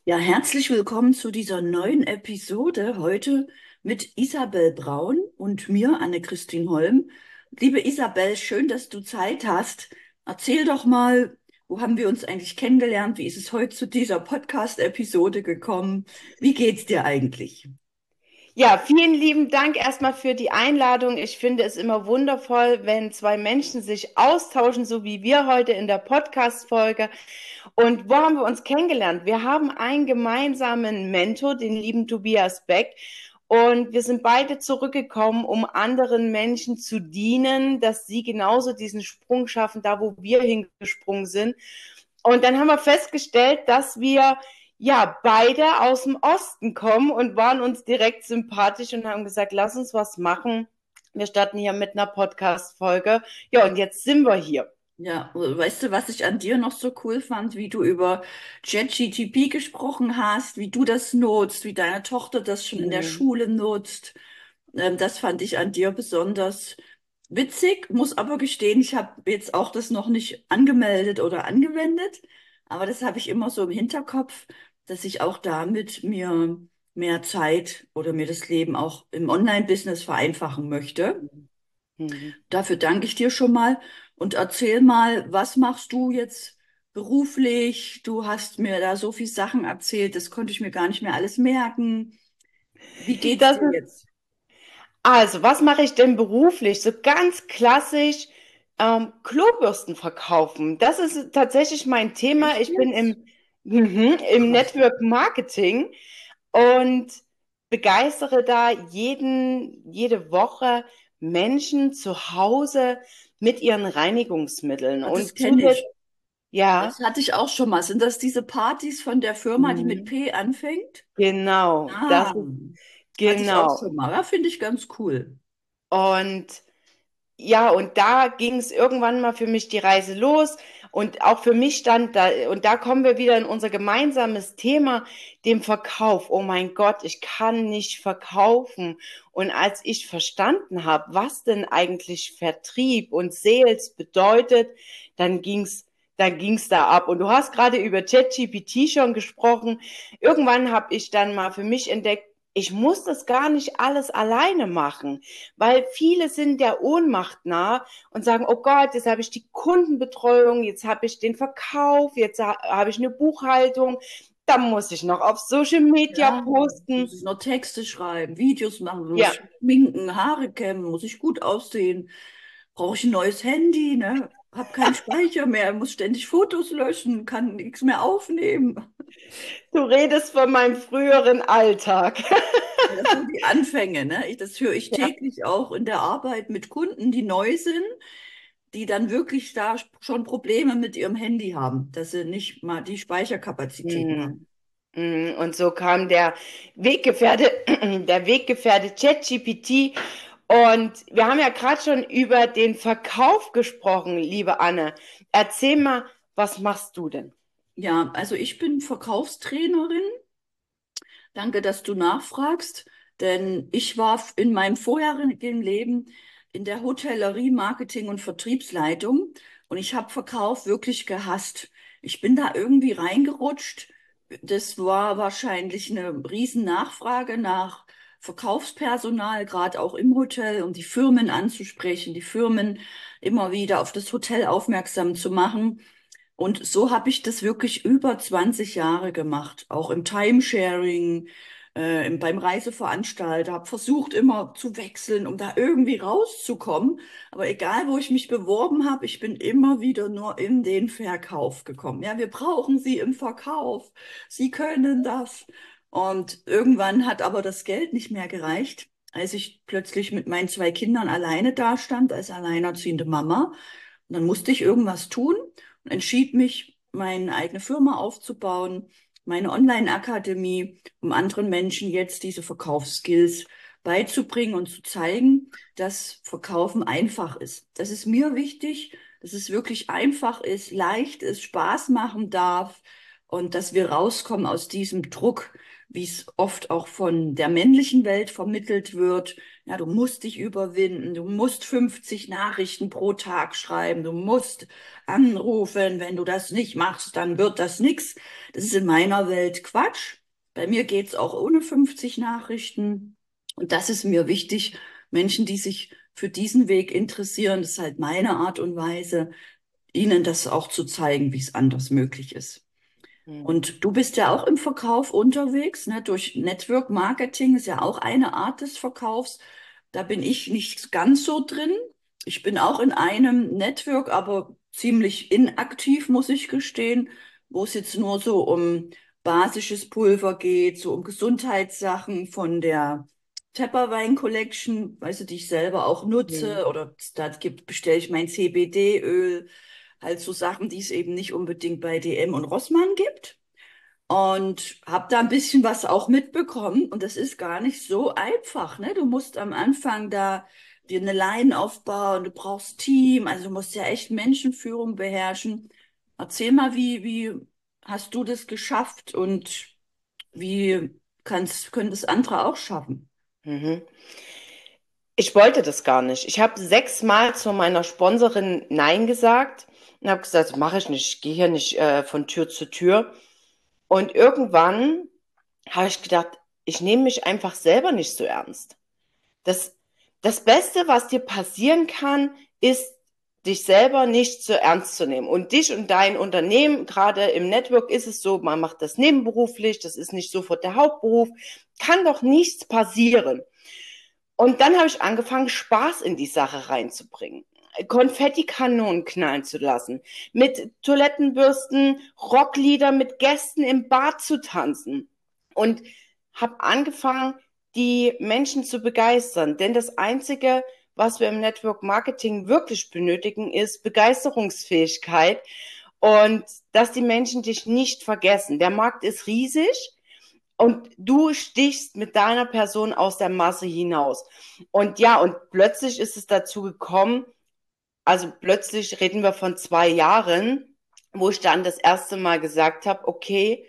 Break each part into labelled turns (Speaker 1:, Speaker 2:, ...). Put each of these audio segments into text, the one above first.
Speaker 1: Ja, herzlich willkommen zu dieser neuen Episode heute mit Isabel Braun und mir, Anne-Christine Holm. Liebe Isabel, schön, dass du Zeit hast. Erzähl doch mal, wo haben wir uns eigentlich kennengelernt? Wie ist es heute zu dieser Podcast-Episode gekommen? Wie geht's dir eigentlich?
Speaker 2: Ja, vielen lieben Dank erstmal für die Einladung. Ich finde es immer wundervoll, wenn zwei Menschen sich austauschen, so wie wir heute in der Podcast-Folge. Und wo haben wir uns kennengelernt? Wir haben einen gemeinsamen Mentor, den lieben Tobias Beck. Und wir sind beide zurückgekommen, um anderen Menschen zu dienen, dass sie genauso diesen Sprung schaffen, da wo wir hingesprungen sind. Und dann haben wir festgestellt, dass wir ja beide aus dem Osten kommen und waren uns direkt sympathisch und haben gesagt, lass uns was machen. Wir starten hier mit einer Podcast-Folge. Ja, und jetzt sind wir hier.
Speaker 1: Ja, weißt du, was ich an dir noch so cool fand, wie du über ChatGPT gesprochen hast, wie du das nutzt, wie deine Tochter das schon in der
Speaker 2: Mhm.
Speaker 1: Schule nutzt. Das fand ich an dir besonders witzig, muss aber gestehen, ich habe jetzt auch das noch nicht angemeldet oder angewendet, aber das habe ich immer so im Hinterkopf, dass ich auch damit mir mehr Zeit oder mir das Leben auch im Online-Business vereinfachen möchte.
Speaker 2: Mhm.
Speaker 1: Dafür danke ich dir schon mal und erzähl mal, was machst du jetzt beruflich? Du hast mir da so viel Sachen erzählt, das konnte ich mir gar nicht mehr alles merken. Wie geht's
Speaker 2: Das
Speaker 1: dir
Speaker 2: ist,
Speaker 1: jetzt?
Speaker 2: also, was mache ich denn beruflich? So ganz klassisch Klobürsten verkaufen. Das ist tatsächlich mein Thema.
Speaker 1: Echt
Speaker 2: Ich bin
Speaker 1: jetzt?
Speaker 2: im
Speaker 1: Krass.
Speaker 2: Network Marketing und begeistere da jede Woche Menschen zu Hause mit ihren Reinigungsmitteln.
Speaker 1: Ah, das
Speaker 2: Und
Speaker 1: kenne
Speaker 2: zusätzlich,
Speaker 1: ich.
Speaker 2: ja,
Speaker 1: Das hatte ich auch schon mal. Sind das diese Partys von der Firma, die mit
Speaker 2: mhm,
Speaker 1: P anfängt?
Speaker 2: genau,
Speaker 1: Ah,
Speaker 2: das ist
Speaker 1: hatte ich auch
Speaker 2: genau.
Speaker 1: schon mal. Ja, finde ich ganz cool.
Speaker 2: Und ja, und da ging es irgendwann mal für mich die Reise los. Und auch für mich stand da, und da kommen wir wieder in unser gemeinsames Thema, dem Verkauf. Oh mein Gott, ich kann nicht verkaufen. Und als ich verstanden habe, was denn eigentlich Vertrieb und Sales bedeutet, dann ging's da ab. Und du hast gerade über ChatGPT schon gesprochen. Irgendwann habe ich dann mal für mich entdeckt, ich muss das gar nicht alles alleine machen, weil viele sind der Ohnmacht nah und sagen, oh Gott, jetzt habe ich die Kundenbetreuung, jetzt habe ich den Verkauf, jetzt habe ich eine Buchhaltung, da muss ich noch auf Social Media
Speaker 1: Ja, muss
Speaker 2: posten.
Speaker 1: ich noch Texte schreiben, Videos machen, muss
Speaker 2: Ja,
Speaker 1: ich schminken, Haare kämmen, muss ich gut aussehen. Brauche ich ein neues Handy, ne? Hab keinen Speicher mehr, muss ständig Fotos löschen, kann nichts mehr aufnehmen.
Speaker 2: du redest von meinem früheren Alltag.
Speaker 1: Ja, das sind die Anfänge, ne? Das höre ich
Speaker 2: Ja.
Speaker 1: täglich auch in der Arbeit mit Kunden, die neu sind, die dann wirklich da schon Probleme mit ihrem Handy haben, dass sie nicht mal die Speicherkapazitäten haben.
Speaker 2: Hm. Und so kam Weggefährte, der Weggefährte ChatGPT. Und wir haben ja gerade schon über den Verkauf gesprochen, liebe Anne. Erzähl mal, was machst du denn?
Speaker 1: Ja, also ich bin Verkaufstrainerin. Danke, dass du nachfragst, denn ich war in meinem vorherigen Leben in der Hotellerie, Marketing und Vertriebsleitung und ich habe Verkauf wirklich gehasst. Ich bin da irgendwie reingerutscht. Das war wahrscheinlich eine riesen Nachfrage nach Verkaufspersonal, gerade auch im Hotel, um die Firmen anzusprechen, die Firmen immer wieder auf das Hotel aufmerksam zu machen. Und so habe ich das wirklich über 20 Jahre gemacht, auch im Timesharing, beim Reiseveranstalter, habe versucht immer zu wechseln, um da irgendwie rauszukommen. Aber egal, wo ich mich beworben habe, ich bin immer wieder nur in den Verkauf gekommen. Ja, wir brauchen Sie im Verkauf. Sie können das. Und irgendwann hat aber das Geld nicht mehr gereicht, als ich plötzlich mit meinen zwei Kindern alleine dastand, als alleinerziehende Mama. Und dann musste ich irgendwas tun und entschied mich, meine eigene Firma aufzubauen, meine Online-Akademie, um anderen Menschen jetzt diese Verkaufsskills beizubringen und zu zeigen, dass Verkaufen einfach ist. Das ist mir wichtig, dass es wirklich einfach ist, leicht ist, Spaß machen darf. und dass wir rauskommen aus diesem Druck, wie es oft auch von der männlichen Welt vermittelt wird. Ja, du musst dich überwinden, du musst 50 Nachrichten pro Tag schreiben, du musst anrufen, wenn du das nicht machst, dann wird das nix. Das ist in meiner Welt Quatsch. Bei mir geht's auch ohne 50 Nachrichten. Und das ist mir wichtig. Menschen, die sich für diesen Weg interessieren, das ist halt meine Art und Weise, ihnen das auch zu zeigen, wie es anders möglich ist.
Speaker 2: Mhm.
Speaker 1: Und du bist ja auch im Verkauf unterwegs, ne? Durch Network Marketing ist ja auch eine Art des Verkaufs. Da bin ich nicht ganz so drin. Ich bin auch in einem Network, aber ziemlich inaktiv, muss ich gestehen, wo es jetzt nur so um basisches Pulver geht, so um Gesundheitssachen von der Tepperwein Collection, weißt du, die ich selber auch
Speaker 2: Mhm.
Speaker 1: nutze, oder da bestelle ich mein CBD-Öl, halt so Sachen, die es eben nicht unbedingt bei DM und Rossmann gibt. Und habe da ein bisschen was auch mitbekommen. Und das ist gar nicht so einfach, ne? Du musst am Anfang da dir eine Line aufbauen, du brauchst Team, also du musst ja echt Menschenführung beherrschen. Erzähl mal, wie hast du das geschafft und wie können das andere auch schaffen?
Speaker 2: Mhm. Ich wollte das gar nicht. Ich habe 6-mal zu meiner Sponsorin Nein gesagt und habe gesagt, das mache ich nicht. Ich gehe hier nicht von Tür zu Tür. Und irgendwann habe ich gedacht, ich nehme mich einfach selber nicht so ernst. Das, das Beste, was dir passieren kann, ist, dich selber nicht so ernst zu nehmen. Und dich und dein Unternehmen, gerade im Network ist es so, man macht das nebenberuflich, das ist nicht sofort der Hauptberuf, kann doch nichts passieren. Und dann habe ich angefangen, Spaß in die Sache reinzubringen. Konfettikanonen knallen zu lassen, mit Toilettenbürsten, Rocklieder mit Gästen im Bad zu tanzen. Und habe angefangen, die Menschen zu begeistern. Denn das Einzige, was wir im Network Marketing wirklich benötigen, ist Begeisterungsfähigkeit und dass die Menschen dich nicht vergessen. Der Markt ist riesig und du stichst mit deiner Person aus der Masse hinaus. Und ja, und plötzlich ist es dazu gekommen, also plötzlich reden wir von 2 Jahren, wo ich dann das erste Mal gesagt habe, okay,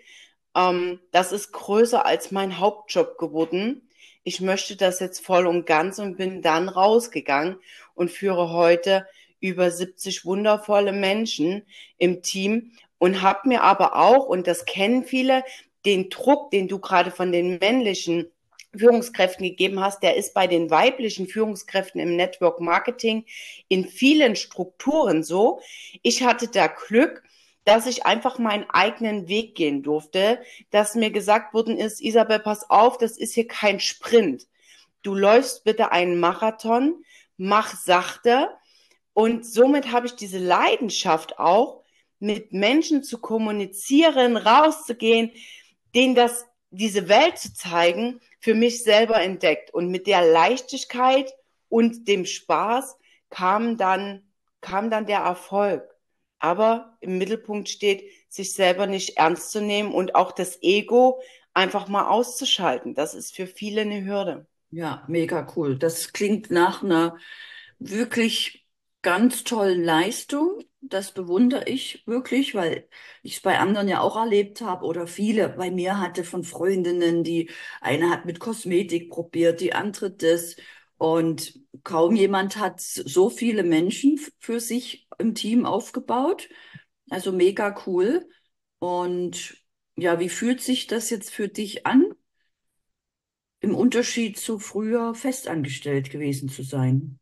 Speaker 2: das ist größer als mein Hauptjob geworden. Ich möchte das jetzt voll und ganz und bin dann rausgegangen und führe heute über 70 wundervolle Menschen im Team und habe mir aber auch, und das kennen viele, den Druck, den du gerade von den männlichen Führungskräften gegeben hast, der ist bei den weiblichen Führungskräften im Network Marketing in vielen Strukturen so. Ich hatte da Glück, dass ich einfach meinen eigenen Weg gehen durfte, dass mir gesagt worden ist, Isabel, pass auf, das ist hier kein Sprint. Du läufst bitte einen Marathon, mach sachte. Und somit habe ich diese Leidenschaft auch, mit Menschen zu kommunizieren, rauszugehen, denen diese Welt zu zeigen, für mich selber entdeckt. Und mit der Leichtigkeit und dem Spaß kam dann, kam dann der Erfolg. Aber im Mittelpunkt steht, sich selber nicht ernst zu nehmen und auch das Ego einfach mal auszuschalten. Das ist für viele eine Hürde.
Speaker 1: Ja, mega cool. Das klingt nach einer wirklich ganz tollen Leistung. Das bewundere ich wirklich, weil ich es bei anderen ja auch erlebt habe oder viele bei mir hatte von Freundinnen, die eine hat mit Kosmetik probiert, die andere das. Und kaum jemand hat so viele Menschen für sich im Team aufgebaut. Also mega cool. Und ja, wie fühlt sich das jetzt für dich an? Im Unterschied zu früher festangestellt gewesen zu sein.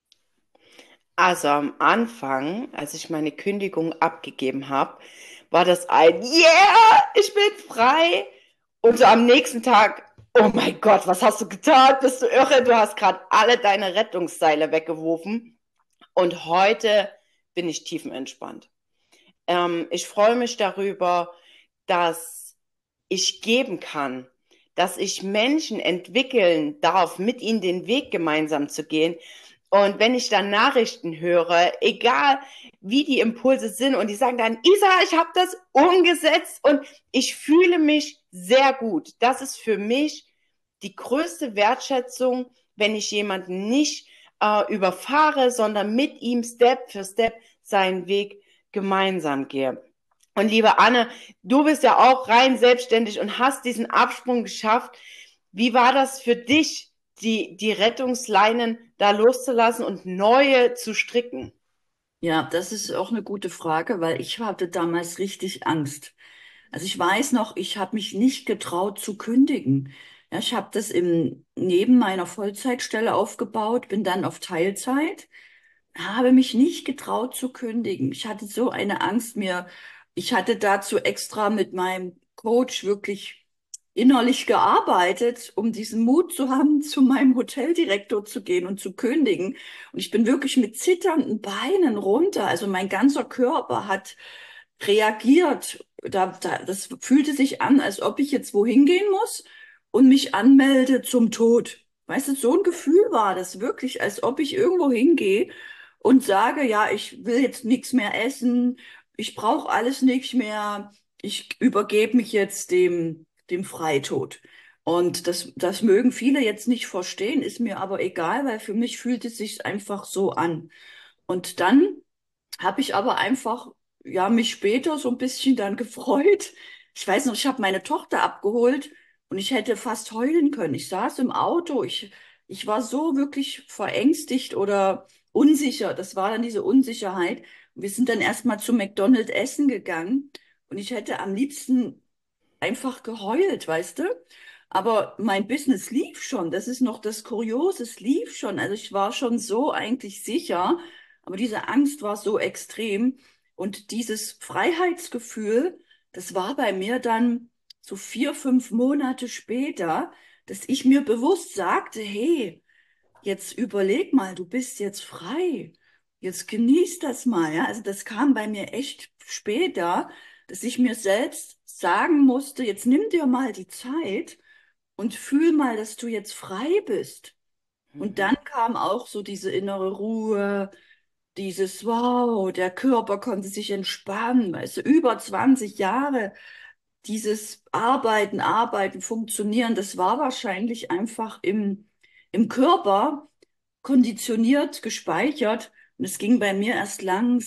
Speaker 2: Also am Anfang, als ich meine Kündigung abgegeben habe, war das ein Yeah, ich bin frei. Und so am nächsten Tag, oh mein Gott, was hast du getan? Bist du irre? Du hast gerade alle deine Rettungsseile weggeworfen. Und heute bin ich tiefenentspannt. Ich freue mich darüber, dass ich geben kann, dass ich Menschen entwickeln darf, mit ihnen den Weg gemeinsam zu gehen. Und wenn ich dann Nachrichten höre, egal wie die Impulse sind, und die sagen dann, Isa, ich habe das umgesetzt und ich fühle mich sehr gut. Das ist für mich die größte Wertschätzung, wenn ich jemanden nicht überfahre, sondern mit ihm Step für Step seinen Weg gemeinsam gehe. Und liebe Anne, du bist ja auch rein selbstständig und hast diesen Absprung geschafft. Wie war das für dich, die Rettungsleinen da loszulassen und neue zu stricken?
Speaker 1: Ja, das ist auch eine gute Frage, weil ich hatte damals richtig Angst. Also ich weiß noch, ich habe mich nicht getraut zu kündigen. Ja, ich habe das neben meiner Vollzeitstelle aufgebaut, bin dann auf Teilzeit, habe mich nicht getraut zu kündigen. Ich hatte so eine Angst ich hatte dazu extra mit meinem Coach wirklich innerlich gearbeitet, um diesen Mut zu haben, zu meinem Hoteldirektor zu gehen und zu kündigen. Und ich bin wirklich mit zitternden Beinen runter. Also mein ganzer Körper hat reagiert. Das fühlte sich an, als ob ich jetzt wohin gehen muss und mich anmelde zum Tod. Weißt du, so ein Gefühl war das wirklich, als ob ich irgendwo hingehe und sage, ja, ich will jetzt nichts mehr essen, ich brauche alles nicht mehr, ich übergebe mich jetzt dem Freitod. Und das mögen viele jetzt nicht verstehen, ist mir aber egal, weil für mich fühlt es sich einfach so an. Und dann habe ich aber einfach, ja, mich später so ein bisschen dann gefreut. Ich weiß noch, ich habe meine Tochter abgeholt und ich hätte fast heulen können. Ich saß im Auto, ich war so wirklich verängstigt oder unsicher. Das war dann diese Unsicherheit. Wir sind dann erstmal zu McDonald's essen gegangen und ich hätte am liebsten einfach geheult, weißt du? Aber mein Business lief schon. Das ist noch das Kuriose. Es lief schon. Also ich war schon so eigentlich sicher, aber diese Angst war so extrem. Und dieses Freiheitsgefühl, das war bei mir dann so 4, 5 Monate später, dass ich mir bewusst sagte, hey, jetzt überleg mal, du bist jetzt frei. Jetzt genieß das mal, ja. Also das kam bei mir echt später, dass ich mir selbst sagen musste, jetzt nimm dir mal die Zeit und fühl mal, dass du jetzt frei bist. Und
Speaker 2: Mhm.
Speaker 1: dann kam auch so diese innere Ruhe, dieses Wow, der Körper konnte sich entspannen, weißt du, über 20 Jahre dieses Arbeiten, Arbeiten, Funktionieren, das war wahrscheinlich einfach im Körper konditioniert, gespeichert. Und es ging bei mir erst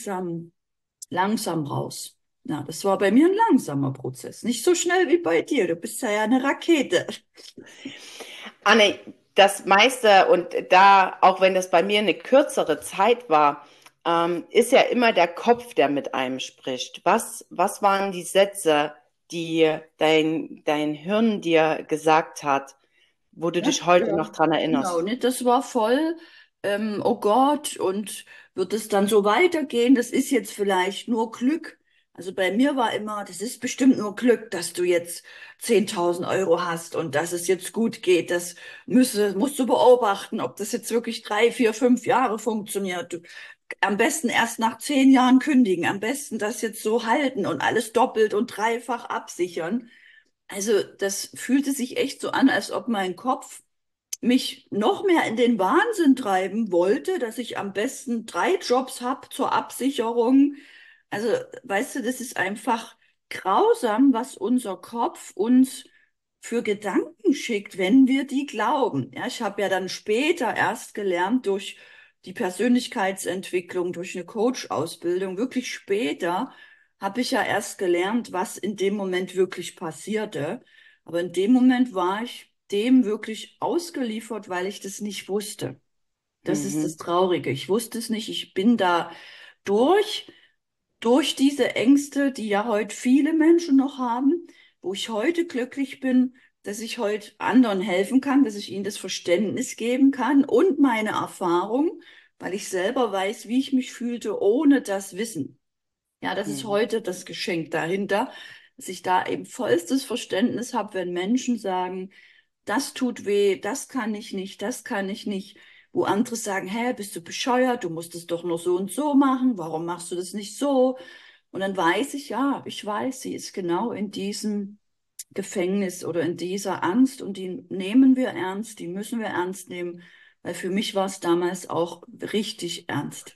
Speaker 1: langsam raus. Ja, das war bei mir ein langsamer Prozess. Nicht so schnell wie bei dir. Du bist ja eine Rakete.
Speaker 2: Anne, das meiste und da, auch wenn das bei mir eine kürzere Zeit war, ist ja immer der Kopf, der mit einem spricht. Was waren die Sätze, die dein Hirn dir gesagt hat, wo du
Speaker 1: Ja,
Speaker 2: dich heute noch
Speaker 1: ja,
Speaker 2: dran
Speaker 1: genau.
Speaker 2: erinnerst?
Speaker 1: Ne? Das war voll, oh Gott, und wird es dann so weitergehen? Das ist jetzt vielleicht nur Glück. Also bei mir war immer, das ist bestimmt nur Glück, dass du jetzt 10.000 € hast und dass es jetzt gut geht. Musst du beobachten, ob das jetzt wirklich 3, 4, 5 Jahre funktioniert. Am besten erst nach 10 Jahren kündigen. Am besten das jetzt so halten und alles doppelt und dreifach absichern. Also das fühlte sich echt so an, als ob mein Kopf mich noch mehr in den Wahnsinn treiben wollte, dass ich am besten 3 Jobs habe zur Absicherung. Also, weißt du, das ist einfach grausam, was unser Kopf uns für Gedanken schickt, wenn wir die glauben. Ja, ich habe ja dann später erst gelernt durch die Persönlichkeitsentwicklung, durch eine Coach-Ausbildung, wirklich später habe ich ja erst gelernt, was in dem Moment wirklich passierte. Aber in dem Moment war ich dem wirklich ausgeliefert, weil ich das nicht wusste. Das ist das
Speaker 2: Mhm.
Speaker 1: Traurige. Ich wusste es nicht. Ich bin da durch, durch diese Ängste, die ja heute viele Menschen noch haben, wo ich heute glücklich bin, dass ich heute anderen helfen kann, dass ich ihnen das Verständnis geben kann und meine Erfahrung, weil ich selber weiß, wie ich mich fühlte ohne das Wissen. Ja, das ist
Speaker 2: Mhm.
Speaker 1: heute das Geschenk dahinter, dass ich da eben vollstes Verständnis habe, wenn Menschen sagen, das tut weh, das kann ich nicht, das kann ich nicht. Wo andere sagen, hä, bist du bescheuert, du musst es doch nur so und so machen, warum machst du das nicht so? Und dann weiß ich, ja, ich weiß, sie ist genau in diesem Gefängnis oder in dieser Angst und die nehmen wir ernst, die müssen wir ernst nehmen, weil für mich war es damals auch richtig ernst.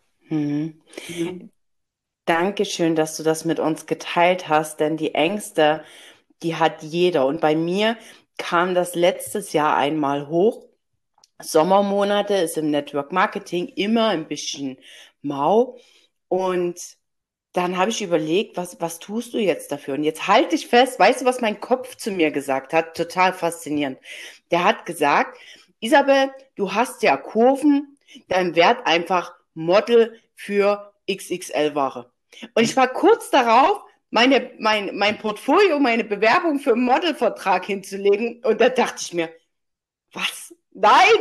Speaker 2: Mhm.
Speaker 1: Ja.
Speaker 2: Dankeschön, dass du das mit uns geteilt hast, denn die Ängste, die hat jeder. Und bei mir kam das letztes Jahr einmal hoch. Sommermonate ist im Network Marketing immer ein bisschen mau. Und dann habe ich überlegt, was tust du jetzt dafür? Und jetzt halte ich fest, weißt du, was mein Kopf zu mir gesagt hat? Total faszinierend. Der hat gesagt, Isabel, du hast ja Kurven, dann werd einfach Model für XXL-Ware. Und ich war kurz darauf, mein Portfolio, meine Bewerbung für einen Modelvertrag hinzulegen. Und da dachte ich mir, was? Nein,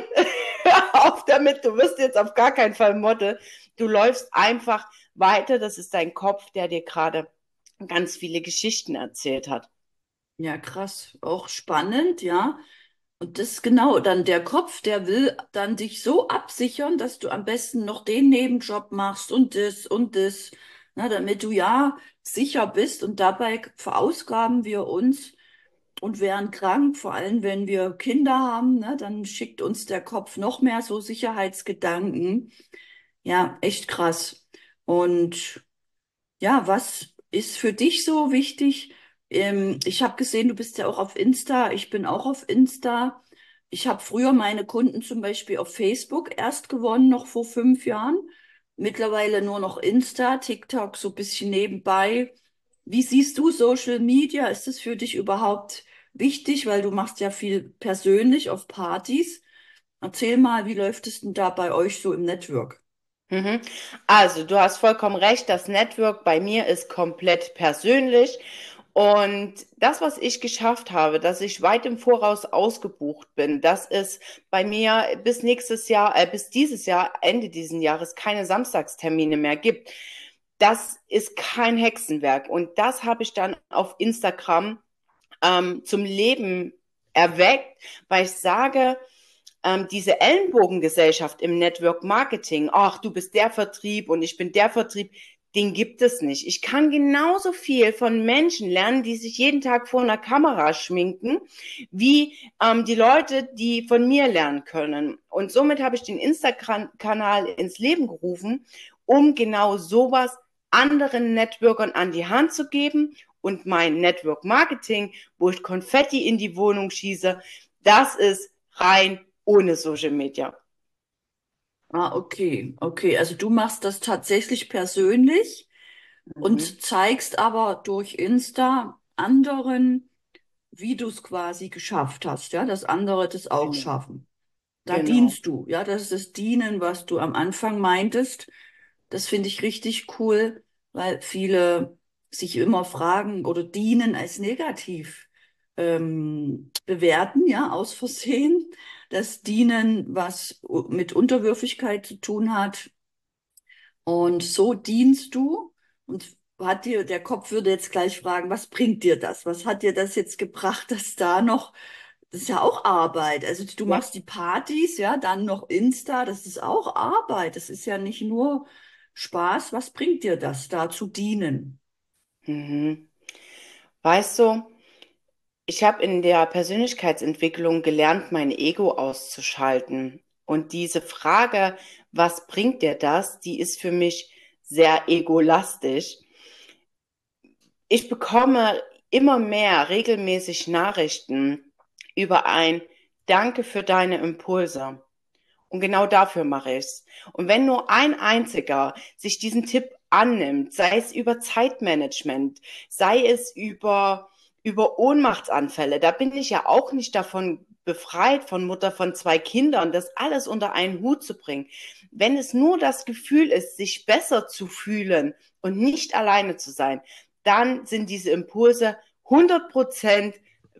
Speaker 2: hör auf damit, du wirst jetzt auf gar keinen Fall Model. Du läufst einfach weiter, das ist dein Kopf, der dir gerade ganz viele Geschichten erzählt hat.
Speaker 1: Ja, krass. Auch spannend, ja. Und das ist genau dann der Kopf, der will dann dich so absichern, dass du am besten noch den Nebenjob machst und das, na, damit du ja sicher bist. Und dabei verausgaben wir uns und werden krank, vor allem wenn wir Kinder haben, ne, dann schickt uns der Kopf noch mehr so Sicherheitsgedanken. Ja, echt krass. Und ja, was ist für dich so wichtig? Ich habe gesehen, du bist ja auch auf Insta. Ich bin auch auf Insta. Ich habe früher meine Kunden zum Beispiel auf Facebook erst gewonnen, noch vor 5 Jahren. Mittlerweile nur noch Insta, TikTok so ein bisschen nebenbei. Wie siehst du Social Media? Ist es für dich überhaupt wichtig? Weil du machst ja viel persönlich auf Partys. Erzähl mal, wie läuft es denn da bei euch so im Network?
Speaker 2: Mhm. Also, du hast vollkommen recht, das Network bei mir ist komplett persönlich. Und das, was ich geschafft habe, dass ich weit im Voraus ausgebucht bin, dass es bei mir bis nächstes Jahr, bis dieses Jahr, Ende dieses Jahres, keine Samstagstermine mehr gibt, das ist kein Hexenwerk. Und das habe ich dann auf Instagram zum Leben erweckt, weil ich sage, diese Ellenbogengesellschaft im Network Marketing, ach, du bist der Vertrieb und ich bin der Vertrieb, den gibt es nicht. Ich kann genauso viel von Menschen lernen, die sich jeden Tag vor einer Kamera schminken, wie die Leute, die von mir lernen können. Und somit habe ich den Instagram-Kanal ins Leben gerufen, um genau sowas anderen Networkern an die Hand zu geben. Und mein Network Marketing, wo ich Konfetti in die Wohnung schieße, das ist rein ohne Social Media.
Speaker 1: Ah, okay, okay. Also du machst das tatsächlich persönlich
Speaker 2: Mhm.
Speaker 1: und zeigst aber durch Insta anderen, wie du es quasi geschafft hast, ja, dass andere das auch
Speaker 2: Genau,
Speaker 1: schaffen. Da
Speaker 2: genau.
Speaker 1: dienst du, ja, das ist das Dienen, was du am Anfang meintest. Das finde ich richtig cool, weil viele sich immer fragen oder dienen als negativ bewerten, ja, aus Versehen. Das Dienen, was mit Unterwürfigkeit zu tun hat. Und so dienst du und hat dir, der Kopf würde jetzt gleich fragen, was bringt dir das? Was hat dir das jetzt gebracht, dass da noch, das ist ja auch Arbeit. Also du
Speaker 2: Ja.
Speaker 1: machst die Partys, ja, dann noch Insta, das ist auch Arbeit. Das ist ja nicht nur Spaß. Was bringt dir das, da zu dienen?
Speaker 2: Mhm. Weißt du, ich habe in der Persönlichkeitsentwicklung gelernt, mein Ego auszuschalten. Und diese Frage, was bringt dir das, die ist für mich sehr egolastisch. Ich bekomme immer mehr regelmäßig Nachrichten über ein Danke für deine Impulse. Und genau dafür mache ich's. Und wenn nur ein einziger sich diesen Tipp annimmt, sei es über Zeitmanagement, sei es über Ohnmachtsanfälle, da bin ich ja auch nicht davon befreit, von Mutter von 2 Kindern, das alles unter einen Hut zu bringen. Wenn es nur das Gefühl ist, sich besser zu fühlen und nicht alleine zu sein, dann sind diese Impulse 100%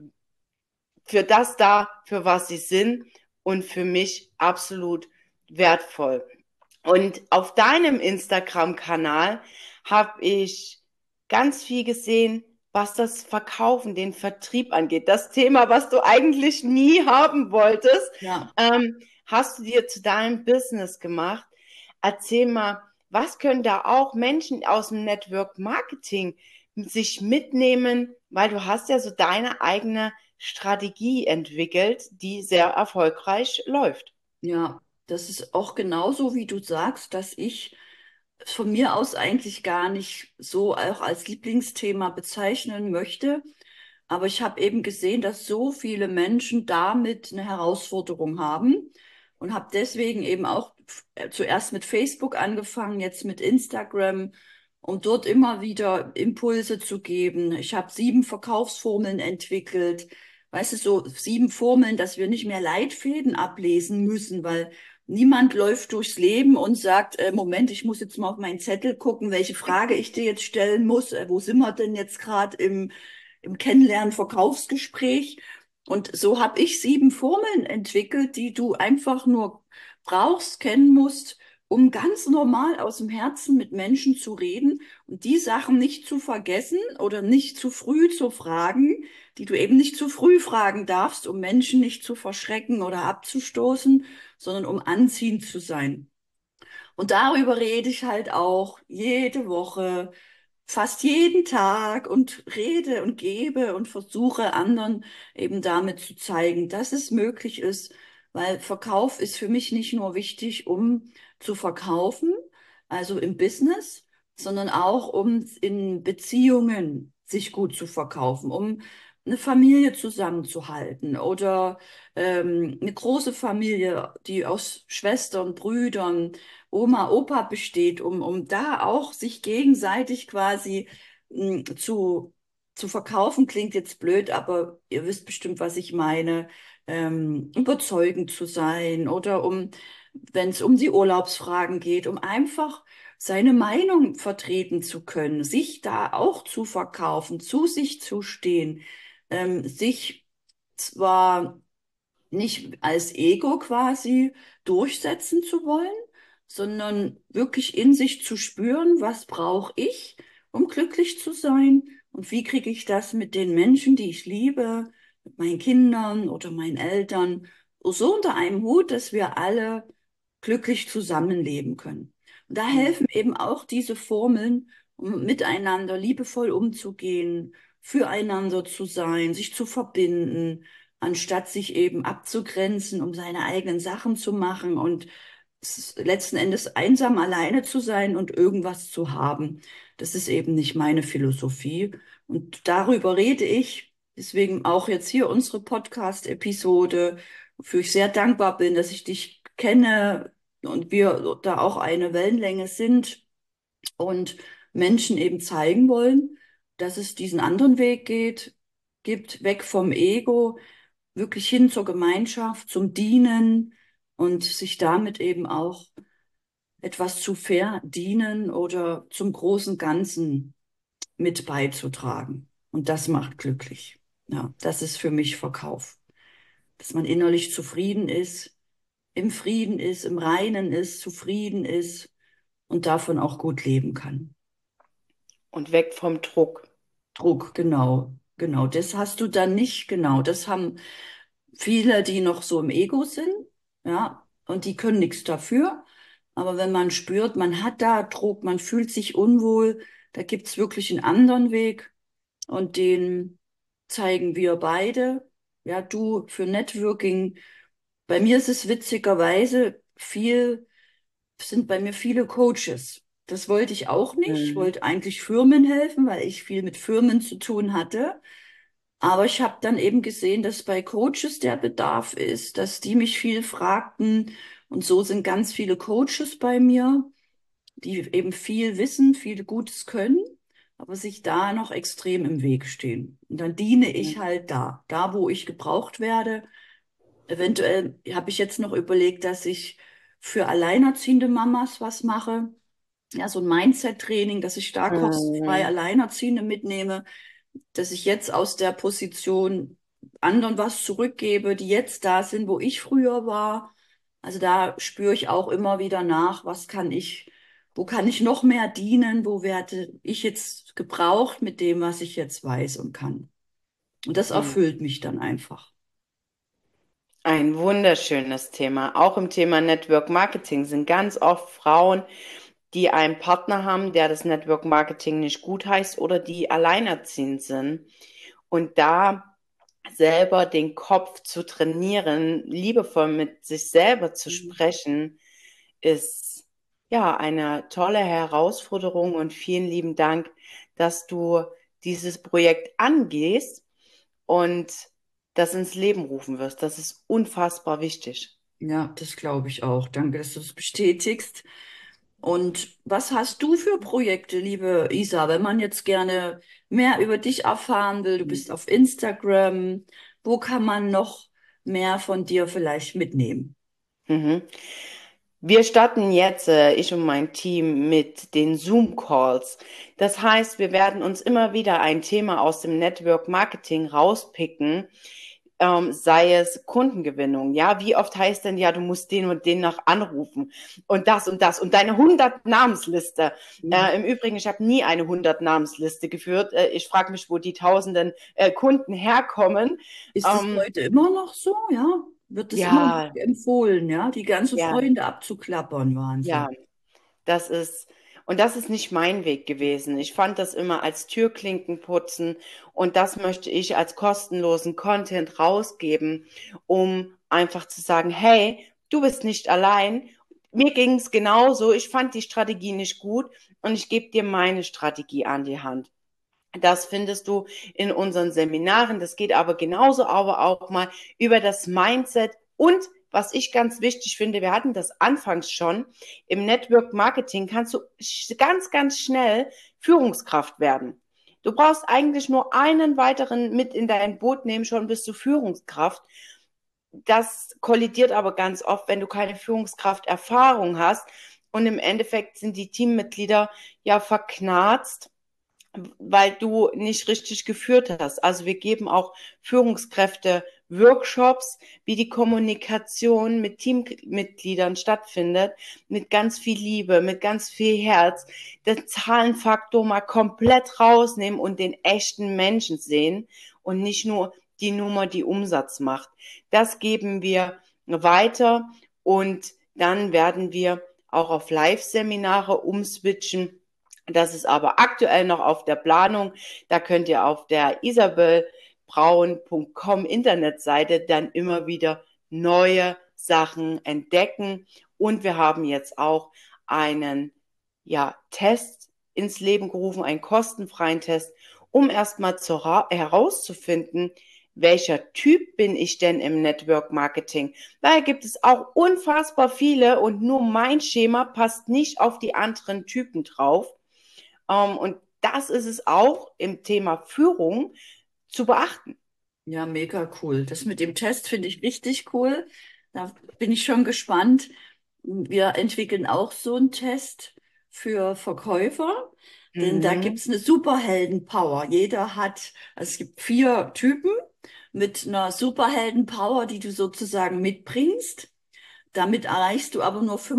Speaker 2: für das da, für was sie sind und für mich absolut wertvoll. Und auf deinem Instagram-Kanal habe ich ganz viel gesehen, was das Verkaufen, den Vertrieb angeht. Das Thema, was du eigentlich nie haben wolltest,
Speaker 1: Ja.
Speaker 2: hast du dir zu deinem Business gemacht. Erzähl mal, was können da auch Menschen aus dem Network Marketing sich mitnehmen, weil du hast ja so deine eigene Strategie entwickelt, die sehr erfolgreich läuft.
Speaker 1: Ja, das ist auch genauso, wie du sagst, dass ich es von mir aus eigentlich gar nicht so auch als Lieblingsthema bezeichnen möchte. Aber ich habe eben gesehen, dass so viele Menschen damit eine Herausforderung haben und habe deswegen eben auch zuerst mit Facebook angefangen, jetzt mit Instagram um dort immer wieder Impulse zu geben. Ich habe 7 Verkaufsformeln entwickelt. Weißt du, so 7 Formeln, dass wir nicht mehr Leitfäden ablesen müssen, weil niemand läuft durchs Leben und sagt, Moment, ich muss jetzt mal auf meinen Zettel gucken, welche Frage ich dir jetzt stellen muss. Wo sind wir denn jetzt gerade im Kennenlernen-Verkaufsgespräch? Und so habe ich 7 Formeln entwickelt, die du einfach nur brauchst, kennen musst, um ganz normal aus dem Herzen mit Menschen zu reden und die Sachen nicht zu vergessen oder nicht zu früh zu fragen, die du eben nicht zu früh fragen darfst, um Menschen nicht zu verschrecken oder abzustoßen, sondern um anziehend zu sein. Und darüber rede ich halt auch jede Woche, fast jeden Tag und rede und gebe und versuche anderen eben damit zu zeigen, dass es möglich ist, weil Verkauf ist für mich nicht nur wichtig, um zu verkaufen, also im Business, sondern auch um in Beziehungen sich gut zu verkaufen, um eine Familie zusammenzuhalten oder eine große Familie, die aus Schwestern, Brüdern, Oma, Opa besteht, um da auch sich gegenseitig quasi zu verkaufen, klingt jetzt blöd, aber ihr wisst bestimmt, was ich meine, überzeugend zu sein oder wenn es um die Urlaubsfragen geht, um einfach seine Meinung vertreten zu können, sich da auch zu verkaufen, zu sich zu stehen, sich zwar nicht als Ego quasi durchsetzen zu wollen, sondern wirklich in sich zu spüren, was brauche ich, um glücklich zu sein und wie kriege ich das mit den Menschen, die ich liebe, mit meinen Kindern oder meinen Eltern, so unter einem Hut, dass wir alle glücklich zusammenleben können. Und da
Speaker 2: Mhm.
Speaker 1: helfen eben auch diese Formeln, um miteinander liebevoll umzugehen, füreinander zu sein, sich zu verbinden, anstatt sich eben abzugrenzen, um seine eigenen Sachen zu machen und letzten Endes einsam alleine zu sein und irgendwas zu haben. Das ist eben nicht meine Philosophie. Und darüber rede ich. Deswegen auch jetzt hier unsere Podcast-Episode, wofür ich sehr dankbar bin, dass ich dich kenne und wir da auch eine Wellenlänge sind und Menschen eben zeigen wollen, dass es diesen anderen Weg gibt, weg vom Ego, wirklich hin zur Gemeinschaft, zum Dienen und sich damit eben auch etwas zu verdienen oder zum großen Ganzen mit beizutragen. Und das macht glücklich. Ja, das ist für mich Verkauf. Dass man innerlich zufrieden ist, im Frieden ist, im Reinen ist, zufrieden ist und davon auch gut leben kann.
Speaker 2: Und weg vom Druck.
Speaker 1: Druck, genau, genau. Das hast du dann nicht, genau. Das haben viele, die noch so im Ego sind, ja, und die können nichts dafür. Aber wenn man spürt, man hat da Druck, man fühlt sich unwohl, da gibt's wirklich einen anderen Weg und den zeigen wir beide. Ja, du für Networking. Bei mir ist es witzigerweise sind bei mir viele Coaches. Das wollte ich auch nicht. Ich
Speaker 2: Mhm.
Speaker 1: wollte eigentlich Firmen helfen, weil ich viel mit Firmen zu tun hatte. Aber ich habe dann eben gesehen, dass bei Coaches der Bedarf ist, dass die mich viel fragten. Und so sind ganz viele Coaches bei mir, die eben viel wissen, viel Gutes können, aber sich da noch extrem im Weg stehen. Und dann diene ich halt da wo ich gebraucht werde. Eventuell habe ich jetzt noch überlegt, dass ich für alleinerziehende Mamas was mache. Ja, so ein Mindset-Training, dass ich da kostenfrei
Speaker 2: Mhm.
Speaker 1: Alleinerziehende mitnehme, dass ich jetzt aus der Position anderen was zurückgebe, die jetzt da sind, wo ich früher war. Also da spüre ich auch immer wieder nach, wo kann ich noch mehr dienen, wo werde ich jetzt gebraucht mit dem, was ich jetzt weiß und kann. Und das
Speaker 2: Mhm.
Speaker 1: erfüllt mich dann einfach.
Speaker 2: Ein wunderschönes Thema. Auch im Thema Network Marketing sind ganz oft Frauen, die einen Partner haben, der das Network Marketing nicht gut heißt oder die alleinerziehend sind. Und da selber den Kopf zu trainieren, liebevoll mit sich selber zu
Speaker 1: Mhm.
Speaker 2: sprechen, ist ja eine tolle Herausforderung und vielen lieben Dank, dass du dieses Projekt angehst und das ins Leben rufen wirst. Das ist unfassbar wichtig.
Speaker 1: Ja, das glaube ich auch. Danke, dass du es bestätigst. Und was hast du für Projekte, liebe Isa, wenn man jetzt gerne mehr über dich erfahren will? Du bist auf Instagram. Wo kann man noch mehr von dir vielleicht mitnehmen?
Speaker 2: Mhm. Wir starten jetzt, ich und mein Team, mit den Zoom-Calls. Das heißt, wir werden uns immer wieder ein Thema aus dem Network Marketing rauspicken, sei es Kundengewinnung. Ja, wie oft heißt denn, ja, du musst den und den noch anrufen und das und deine 100 Namensliste.
Speaker 1: Mhm.
Speaker 2: Im Übrigen, ich habe nie eine 100 Namensliste geführt. Ich frage mich, wo die tausenden Kunden herkommen.
Speaker 1: Ist es
Speaker 2: Ähm,
Speaker 1: heute immer noch so? Ja? Wird es immer noch
Speaker 2: ja,
Speaker 1: empfohlen, ja? Die ganzen
Speaker 2: ja,
Speaker 1: Freunde abzuklappern?
Speaker 2: ja.
Speaker 1: Wahnsinn.
Speaker 2: Das ist, und das ist nicht mein Weg gewesen. Ich fand das immer als Türklinken putzen und das möchte ich als kostenlosen Content rausgeben, um einfach zu sagen, hey, du bist nicht allein. Mir ging es genauso. Ich fand die Strategie nicht gut und ich gebe dir meine Strategie an die Hand. Das findest du in unseren Seminaren. Das geht aber genauso aber auch mal über das Mindset und was ich ganz wichtig finde, wir hatten das anfangs schon, im Network Marketing kannst du ganz, ganz schnell Führungskraft werden. Du brauchst eigentlich nur einen weiteren mit in dein Boot nehmen, schon bist du Führungskraft. Das kollidiert aber ganz oft, wenn du keine Führungskrafterfahrung hast und im Endeffekt sind die Teammitglieder ja verknarzt, weil du nicht richtig geführt hast. Also wir geben auch Führungskräfte Workshops, wie die Kommunikation mit Teammitgliedern stattfindet, mit ganz viel Liebe, mit ganz viel Herz, den Zahlenfaktor mal komplett rausnehmen und den echten Menschen sehen und nicht nur die Nummer, die Umsatz macht. Das geben wir weiter und dann werden wir auch auf Live-Seminare umswitchen. Das ist aber aktuell noch auf der Planung. Da könnt ihr auf der isabelbraun.com Internetseite dann immer wieder neue Sachen entdecken. Und wir haben jetzt auch einen Test ins Leben gerufen, einen kostenfreien Test, um erstmal herauszufinden, welcher Typ bin ich denn im Network Marketing? Daher gibt es auch unfassbar viele und nur mein Schema passt nicht auf die anderen Typen drauf. Und das ist es auch im Thema Führung zu beachten.
Speaker 1: Ja, mega cool. Das mit dem Test finde ich richtig cool. Da bin ich schon gespannt. Wir entwickeln auch so einen Test für Verkäufer, denn da
Speaker 2: Mhm.
Speaker 1: gibt's eine Superhelden-Power. Jeder hat, also es gibt 4 Typen mit einer Superhelden-Power, die du sozusagen mitbringst. Damit erreichst du aber nur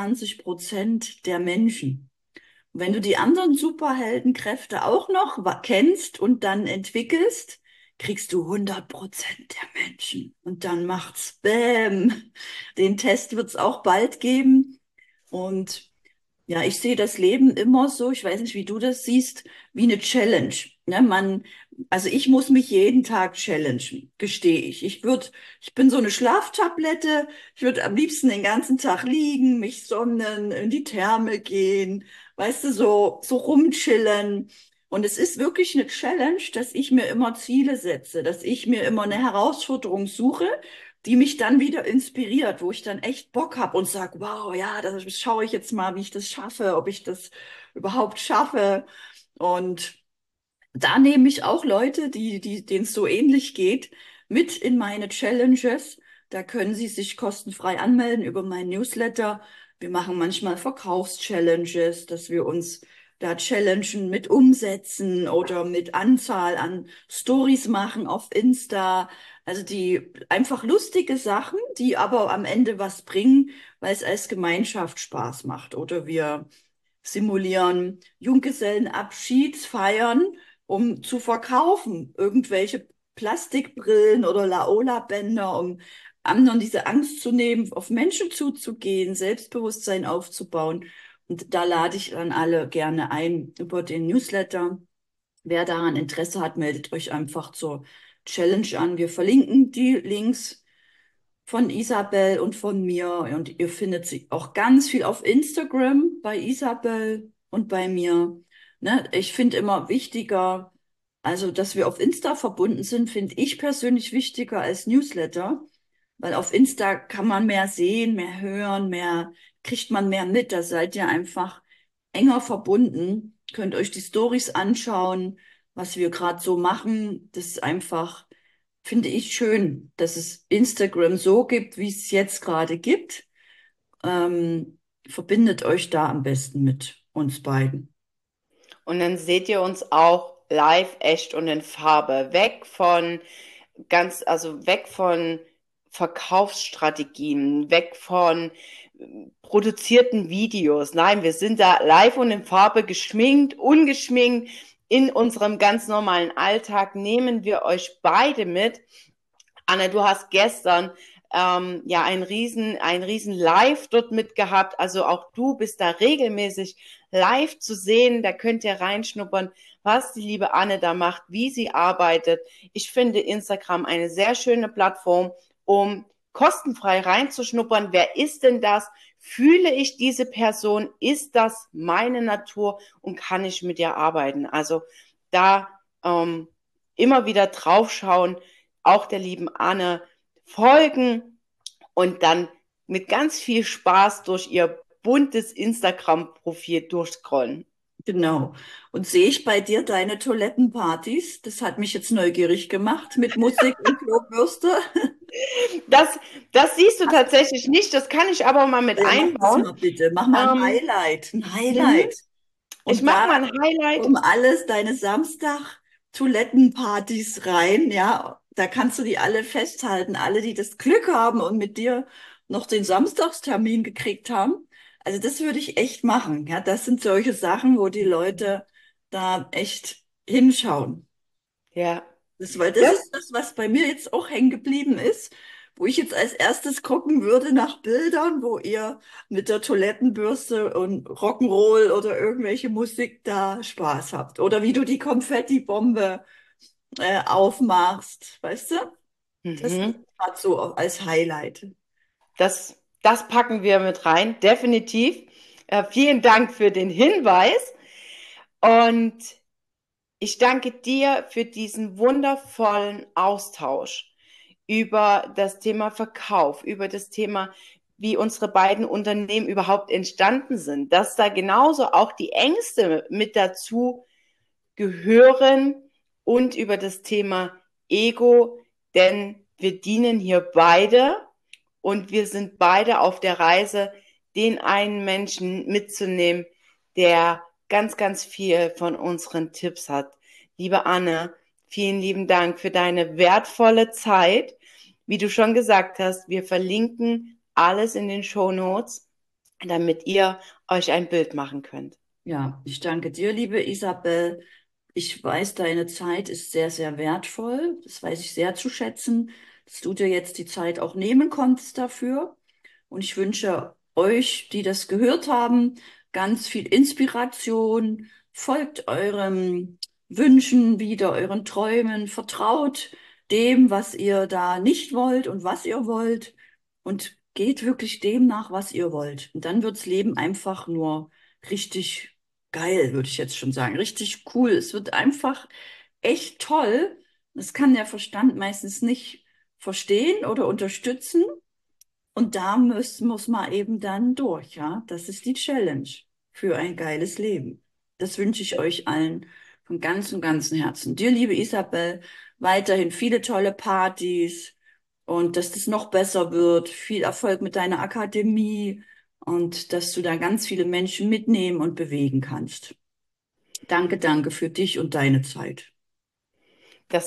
Speaker 1: 25% der Menschen. Wenn du die anderen Superheldenkräfte auch noch kennst und dann entwickelst, kriegst du 100% der Menschen. Und dann macht's Bäm. Den Test wird's auch bald geben. Und ja, ich sehe das Leben immer so, ich weiß nicht, wie du das siehst, wie eine Challenge. Ne, also ich muss mich jeden Tag challengen, gestehe ich. Ich bin so eine Schlaftablette. Ich würde am liebsten den ganzen Tag liegen, mich sonnen, in die Therme gehen, weißt du, so rumchillen. Und es ist wirklich eine Challenge, dass ich mir immer Ziele setze, dass ich mir immer eine Herausforderung suche, die mich dann wieder inspiriert, wo ich dann echt Bock habe und sage, wow, ja, das schaue ich jetzt mal, wie ich das schaffe, ob ich das überhaupt schaffe. Und da nehme ich auch Leute, denen es so ähnlich geht, mit in meine Challenges. Da können sie sich kostenfrei anmelden über meinen Newsletter. Wir machen manchmal Verkaufschallenges, dass wir uns da challengen mit Umsätzen oder mit Anzahl an Stories machen auf Insta. Also die einfach lustige Sachen, die aber am Ende was bringen, weil es als Gemeinschaft Spaß macht. Oder wir simulieren Junggesellenabschiedsfeiern, um zu verkaufen. Irgendwelche Plastikbrillen oder Laola-Bänder, um anderen diese Angst zu nehmen, auf Menschen zuzugehen, Selbstbewusstsein aufzubauen. Und da lade ich dann alle gerne ein über den Newsletter. Wer daran Interesse hat, meldet euch einfach zur Challenge an. Wir verlinken die Links von Isabel und von mir. Und ihr findet sie auch ganz viel auf Instagram bei Isabel und bei mir. Ne? Ich finde immer wichtiger, also dass wir auf Insta verbunden sind, finde ich persönlich wichtiger als Newsletter, weil auf Insta kann man mehr sehen, mehr hören, mehr, kriegt man mehr mit. Da seid ihr einfach enger verbunden. Könnt euch die Stories anschauen, was wir gerade so machen. Das ist einfach, finde ich schön, dass es Instagram so gibt, wie es jetzt gerade gibt. Verbindet euch da am besten mit uns beiden.
Speaker 2: Und dann seht ihr uns auch live, echt und in Farbe. Also weg von Verkaufsstrategien, weg von produzierten Videos. Nein, wir sind da live und in Farbe geschminkt, ungeschminkt. In unserem ganz normalen Alltag nehmen wir euch beide mit. Anna, du hast gestern ja ein riesen Live dort mitgehabt. Also auch du bist da regelmäßig live zu sehen. Da könnt ihr reinschnuppern, was die liebe Anne da macht, wie sie arbeitet. Ich finde Instagram eine sehr schöne Plattform, um kostenfrei reinzuschnuppern. Wer ist denn das? Fühle ich diese Person? Ist das meine Natur? Und kann ich mit ihr arbeiten? Also da immer wieder draufschauen, auch der lieben Anne folgen und dann mit ganz viel Spaß durch ihr buntes Instagram-Profil durchscrollen.
Speaker 1: Genau. Und sehe ich bei dir deine Toilettenpartys? Das hat mich jetzt neugierig gemacht mit Musik und Klobürste.
Speaker 2: Das, das siehst du tatsächlich nicht, das kann ich aber mal mit
Speaker 1: Ja, mach das
Speaker 2: einbauen.
Speaker 1: mal bitte. Mach mal ein
Speaker 2: Ähm,
Speaker 1: Highlight. Ein
Speaker 2: mhm.
Speaker 1: Highlight.
Speaker 2: Ich
Speaker 1: Und
Speaker 2: mache
Speaker 1: da
Speaker 2: mal ein Highlight.
Speaker 1: kommen alles deine Samstag-Toilettenpartys rein. Ja, da kannst du die alle festhalten. Alle, die das Glück haben und mit dir noch den Samstagstermin gekriegt haben. Also das würde ich echt machen. Ja, das sind solche Sachen, wo die Leute da echt hinschauen.
Speaker 2: Ja,
Speaker 1: Weil das
Speaker 2: das,
Speaker 1: ist das, was bei mir jetzt auch hängen geblieben ist, wo ich jetzt als erstes gucken würde nach Bildern, wo ihr mit der Toilettenbürste und Rock'n'Roll oder irgendwelche Musik da Spaß habt. Oder wie du die Konfettibombe aufmachst, weißt du? Das ist
Speaker 2: mhm.
Speaker 1: gerade so als Highlight.
Speaker 2: Das packen wir mit rein, definitiv. Vielen Dank für den Hinweis und ich danke dir für diesen wundervollen Austausch über das Thema Verkauf, über das Thema, wie unsere beiden Unternehmen überhaupt entstanden sind, dass da genauso auch die Ängste mit dazu gehören und über das Thema Ego, denn wir dienen hier beide und wir sind beide auf der Reise, den einen Menschen mitzunehmen, der ganz, ganz viel von unseren Tipps hat. Liebe Anne, vielen lieben Dank für deine wertvolle Zeit. Wie du schon gesagt hast, wir verlinken alles in den Show Notes, damit ihr euch ein Bild machen könnt.
Speaker 1: Ja, ich danke dir, liebe Isabel. Ich weiß, deine Zeit ist sehr, sehr wertvoll. Das weiß ich sehr zu schätzen, dass du dir jetzt die Zeit auch nehmen konntest dafür. Und ich wünsche euch, die das gehört haben, ganz viel Inspiration. Folgt euren Wünschen wieder, euren Träumen. Vertraut dem, was ihr da nicht wollt und was ihr wollt. Und geht wirklich dem nach, was ihr wollt. Und dann wirds Leben einfach nur richtig geil, würde ich jetzt schon sagen. Richtig cool. Es wird einfach echt toll. Das kann der Verstand meistens nicht verstehen oder unterstützen. Und da muss man eben dann durch, ja. Das ist die Challenge für ein geiles Leben. Das wünsche ich euch allen von ganzem, ganzem Herzen. Dir, liebe Isabel, weiterhin viele tolle Partys und dass das noch besser wird. Viel Erfolg mit deiner Akademie und dass du da ganz viele Menschen mitnehmen und bewegen kannst. Danke, danke für dich und deine Zeit.